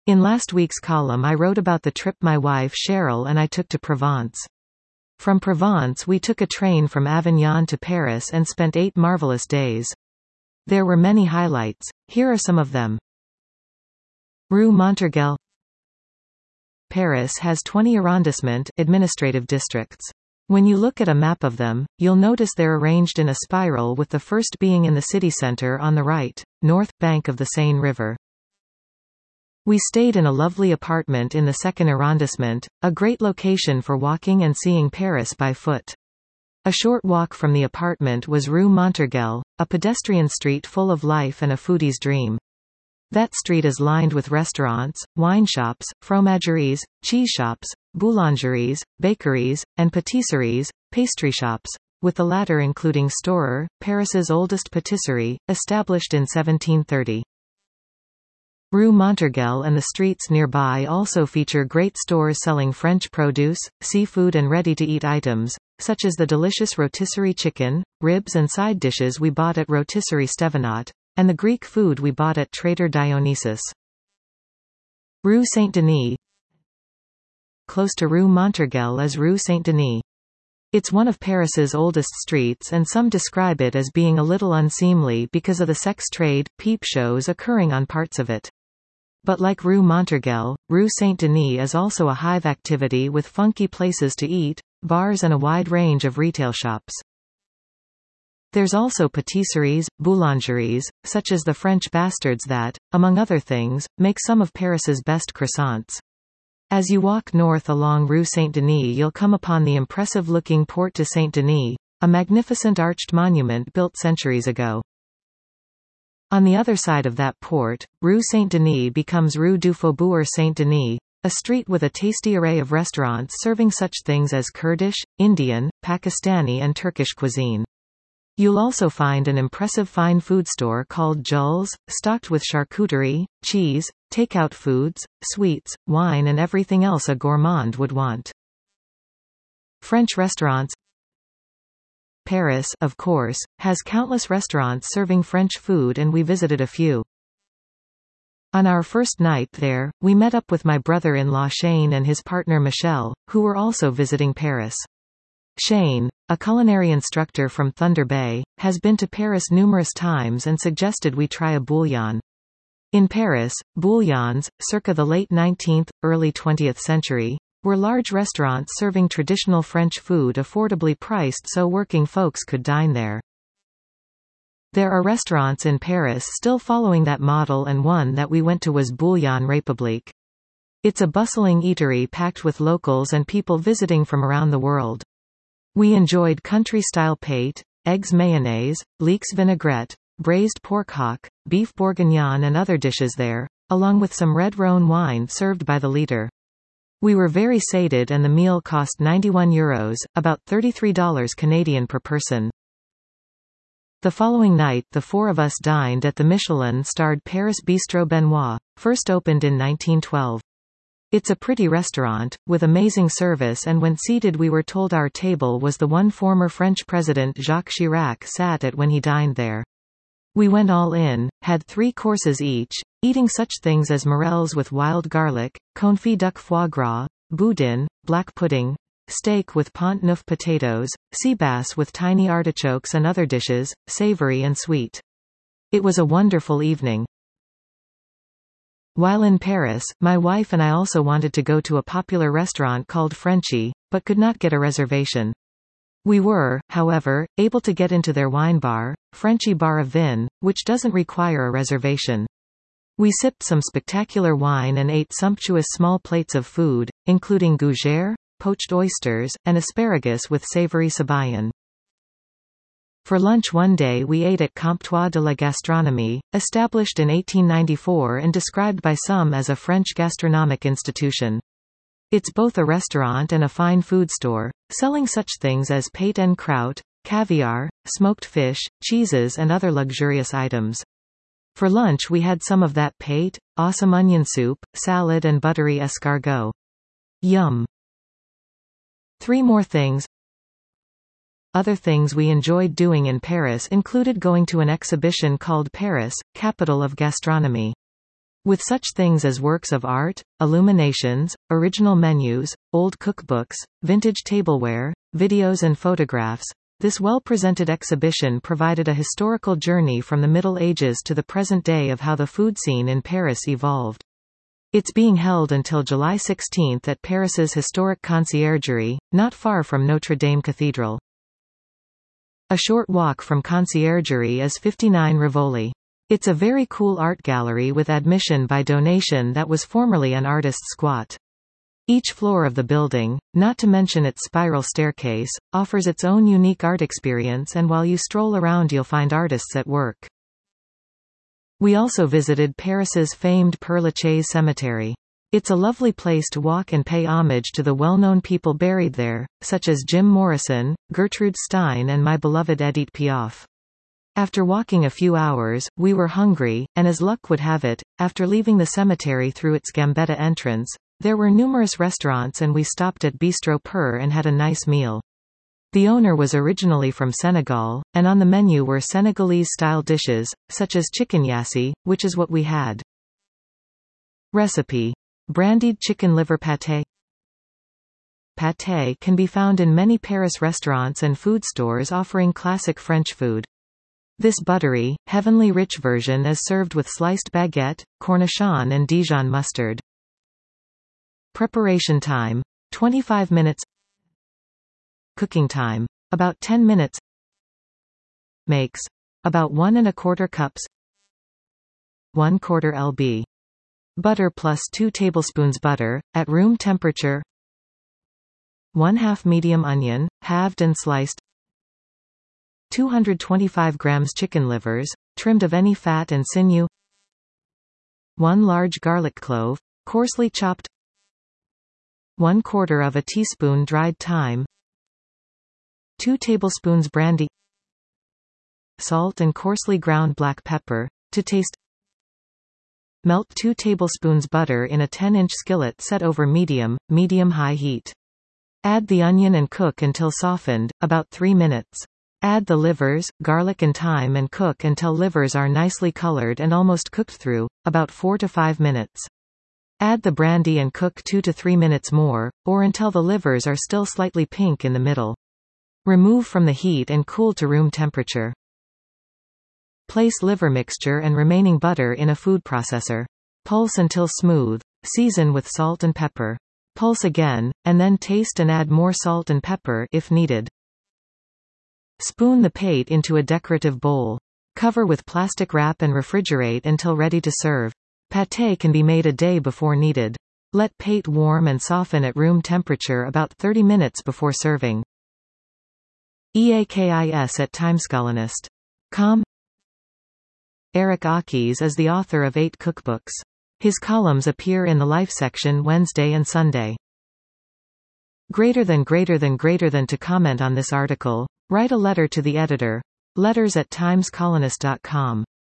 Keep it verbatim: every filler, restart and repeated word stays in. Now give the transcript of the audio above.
In last week's column I wrote about the trip my wife Cheryl and I took to Provence. From Provence we took a train from Avignon to Paris and spent eight marvelous days. There were many highlights. Here are some of them. Rue Montorgueil. Paris has twenty arrondissement administrative districts. When you look at a map of them, you'll notice they're arranged in a spiral, with the first being in the city center on the right, north, bank of the Seine River. We stayed in a lovely apartment in the second arrondissement, a great location for walking and seeing Paris by foot. A short walk from the apartment was Rue Montorgueil, a pedestrian street full of life and a foodie's dream. That street is lined with restaurants, wine shops, fromageries, cheese shops, boulangeries, bakeries, and patisseries, pastry shops, with the latter including Storer, Paris's oldest patisserie, established in seventeen thirty. Rue Montorgueil and the streets nearby also feature great stores selling French produce, seafood and ready-to-eat items, such as the delicious rotisserie chicken, ribs and side dishes we bought at Rotisserie Stevenot, and the Greek food we bought at Trader Dionysus. Rue Saint-Denis. Close to Rue Montorgueil is Rue Saint-Denis. It's one of Paris's oldest streets and some describe it as being a little unseemly because of the sex trade, peep shows occurring on parts of it. But like Rue Montorgueil, Rue Saint-Denis is also a hive activity with funky places to eat, bars and a wide range of retail shops. There's also patisseries, boulangeries, such as the French Bastards that, among other things, make some of Paris's best croissants. As you walk north along Rue Saint-Denis you'll come upon the impressive-looking Porte de Saint-Denis, a magnificent arched monument built centuries ago. On the other side of that port, Rue Saint-Denis becomes Rue du Faubourg Saint-Denis, a street with a tasty array of restaurants serving such things as Kurdish, Indian, Pakistani and Turkish cuisine. You'll also find an impressive fine food store called Jules, stocked with charcuterie, cheese, takeout foods, sweets, wine and everything else a gourmand would want. French restaurants. Paris, of course, has countless restaurants serving French food and we visited a few. On our first night there, we met up with my brother-in-law Shane and his partner Michelle, who were also visiting Paris. Shane, a culinary instructor from Thunder Bay, has been to Paris numerous times and suggested we try a bouillon. In Paris, bouillons, circa the late nineteenth, early twentieth century, were large restaurants serving traditional French food affordably priced so working folks could dine there. There are restaurants in Paris still following that model and one that we went to was Bouillon République. It's a bustling eatery packed with locals and people visiting from around the world. We enjoyed country-style pate, eggs mayonnaise, leeks vinaigrette, braised pork hock, beef bourguignon and other dishes there, along with some red Rhone wine served by the liter. We were very sated and the meal cost ninety-one euros, about thirty-three dollars Canadian per person. The following night the four of us dined at the Michelin-starred Paris Bistro Benoit, first opened in nineteen twelve. It's a pretty restaurant, with amazing service and when seated we were told our table was the one former French President Jacques Chirac sat at when he dined there. We went all in, had three courses each, eating such things as morels with wild garlic, confit duck foie gras, boudin, black pudding, steak with pont neuf potatoes, sea bass with tiny artichokes and other dishes, savory and sweet. It was a wonderful evening. While in Paris, my wife and I also wanted to go to a popular restaurant called Frenchy, but could not get a reservation. We were, however, able to get into their wine bar, Frenchy Bar à Vin, which doesn't require a reservation. We sipped some spectacular wine and ate sumptuous small plates of food, including gougère, poached oysters, and asparagus with savory sabayon. For lunch one day we ate at Comptoir de la Gastronomie, established in eighteen ninety-four and described by some as a French gastronomic institution. It's both a restaurant and a fine food store, selling such things as pate en croûte, caviar, smoked fish, cheeses and other luxurious items. For lunch we had some of that pate, awesome onion soup, salad and buttery escargot. Yum. Three more things. Other things we enjoyed doing in Paris included going to an exhibition called Paris, Capital of Gastronomy. With such things as works of art, illuminations, original menus, old cookbooks, vintage tableware, videos and photographs, this well-presented exhibition provided a historical journey from the Middle Ages to the present day of how the food scene in Paris evolved. It's being held until July sixteenth at Paris's historic Conciergerie, not far from Notre Dame Cathedral. A short walk from Conciergerie is fifty-nine Rivoli. It's a very cool art gallery with admission by donation that was formerly an artist's squat. Each floor of the building, not to mention its spiral staircase, offers its own unique art experience, and while you stroll around you'll find artists at work. We also visited Paris's famed Père Lachaise cemetery. It's a lovely place to walk and pay homage to the well-known people buried there, such as Jim Morrison, Gertrude Stein and my beloved Edith Piaf. After walking a few hours, we were hungry, and as luck would have it, after leaving the cemetery through its Gambetta entrance, there were numerous restaurants and we stopped at Bistro Pur and had a nice meal. The owner was originally from Senegal, and on the menu were Senegalese-style dishes, such as chicken yassi, which is what we had. Recipe: brandied chicken liver pâté. Pâté can be found in many Paris restaurants and food stores offering classic French food. This buttery, heavenly rich version is served with sliced baguette, cornichon and Dijon mustard. Preparation time: twenty-five minutes. Cooking time: about ten minutes. Makes: about one and a quarter cups. One quarter lb. Butter plus two tablespoons butter, at room temperature. One half medium onion, halved and sliced. two hundred twenty-five grams chicken livers, trimmed of any fat and sinew. One large garlic clove, coarsely chopped. One quarter of a teaspoon dried thyme. Two tablespoons brandy. Salt and coarsely ground black pepper, to taste. Melt two tablespoons butter in a ten inch skillet set over medium, medium-high heat. Add the onion and cook until softened, about three minutes. Add the livers, garlic and thyme and cook until livers are nicely colored and almost cooked through, about four to five minutes. Add the brandy and cook two to three minutes more, or until the livers are still slightly pink in the middle. Remove from the heat and cool to room temperature. Place liver mixture and remaining butter in a food processor. Pulse until smooth. Season with salt and pepper. Pulse again, and then taste and add more salt and pepper if needed. Spoon the pate into a decorative bowl. Cover with plastic wrap and refrigerate until ready to serve. Pâté can be made a day before needed. Let pate warm and soften at room temperature about thirty minutes before serving. EAKIS at timescolonist dot com. Eric Akis is the author of eight cookbooks. His columns appear in the Life section Wednesday and Sunday. Greater than greater than greater than to comment on this article, write a letter to the editor. Letters at timescolonist dot com.